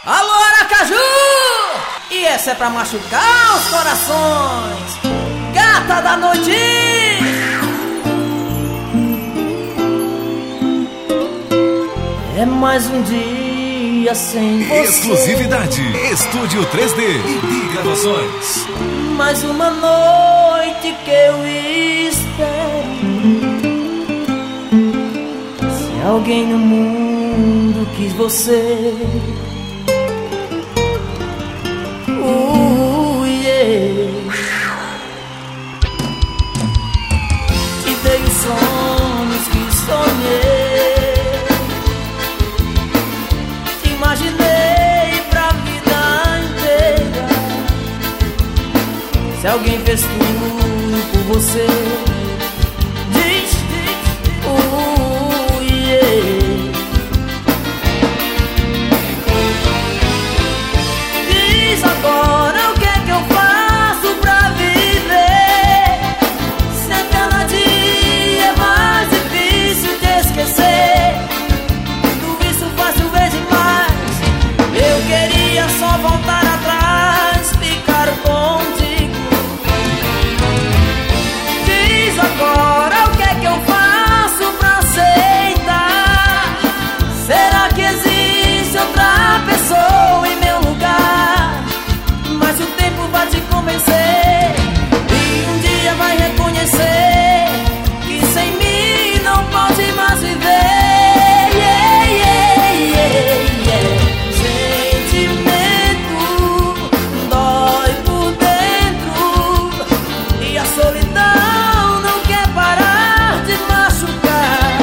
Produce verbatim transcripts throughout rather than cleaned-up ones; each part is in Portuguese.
Alô, Aracaju! E essa é pra machucar os corações. Gata da noite! É mais um dia sem você. Exclusividade Estúdio três D e D Gravações. Mais uma noite que eu espero. Se alguém no mundo quis você, uh, yeah. Te dei os sonhos que sonhei, te imaginei pra vida inteira. Se alguém fez tudo por você, diz, diz, uh, yeah. Diz agora o que é que eu faço pra viver, se a cada dia é mais difícil de esquecer. Tudo isso fácil vez demais. Eu queria só voltar atrás, ficar contigo. Diz agora o que é que eu faço pra aceitar. Será que existe outra pessoa em meu lugar? Mas o tempo vai te convencer e um dia vai reconhecer que sem mim não pode mais viver. Yeah, yeah, yeah, yeah. Sentimento dói por dentro e a solidão não quer parar de machucar.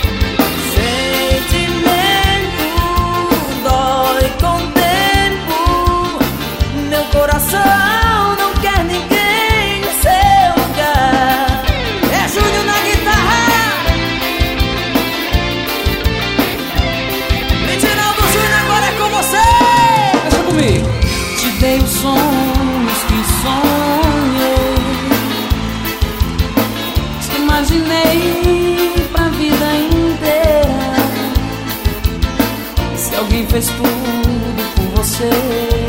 Sentimento dói com o tempo, meu coração não quer ninguém no seu lugar. É Júnior na guitarra, Reginaldo Júnior, agora é com você. Deixa comigo. Te dei os sonhos que sonhei, te imaginei pra vida inteira. Se alguém fez tudo por você,